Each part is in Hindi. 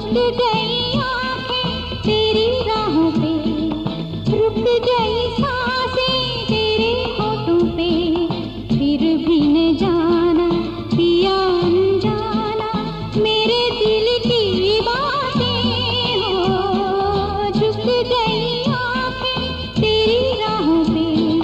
झुक गई आंखें तेरी राहों पे, रुक गई सांसें तेरे होठों पे, फिर भी न जाना पिया अनजाना मेरे दिल की बातें हो, झुक गई आंखें तेरी राहों पे।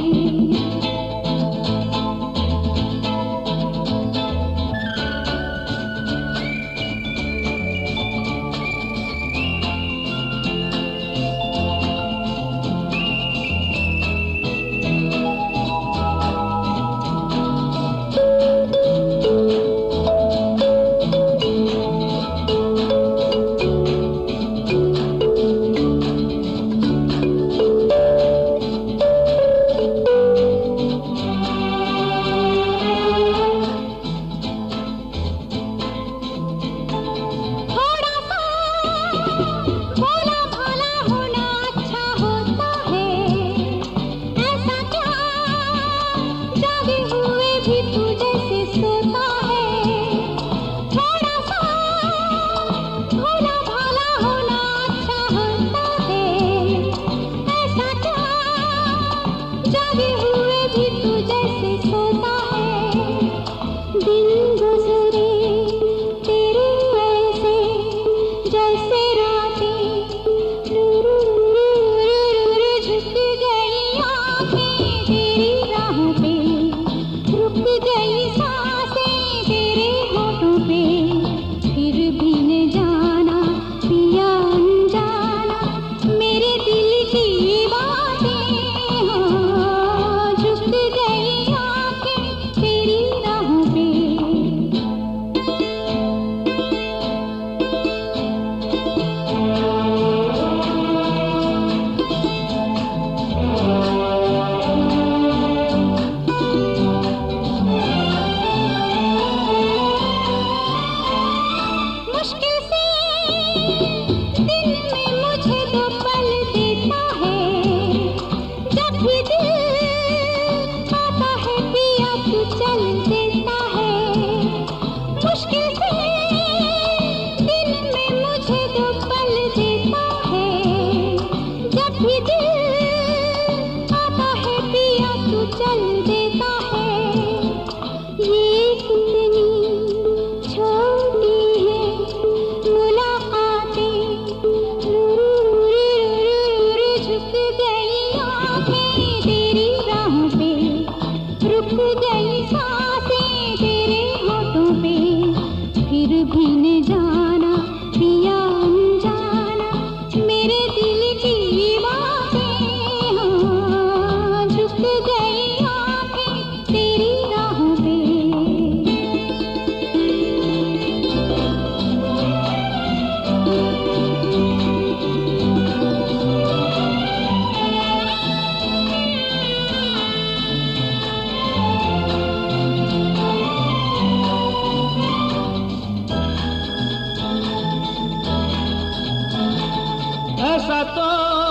ऐसा तो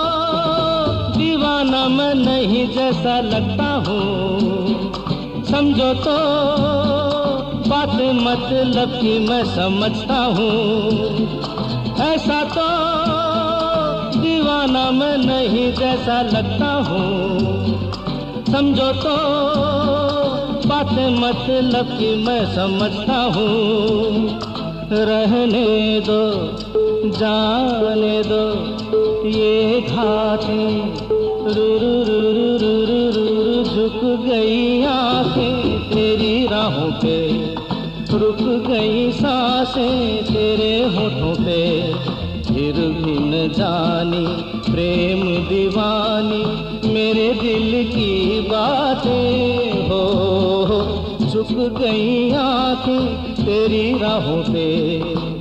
दीवाना मैं नहीं जैसा लगता हूँ, समझो तो बात मतलब की मैं समझता हूँ। ऐसा तो दीवाना मैं नहीं जैसा लगता हूँ, समझो तो बात मतलब की मैं समझता हूँ। रहने दो जाने दो ये घाटें, रू रू रू रू रू रू रू, झुक गई आंखें तेरी राहों पे, रुक गई सांसें तेरे होठों पे, फिर भी न जानी प्रेम दीवानी मेरे दिल की बातें हो, झुक गई आंखें तेरी राहों पे।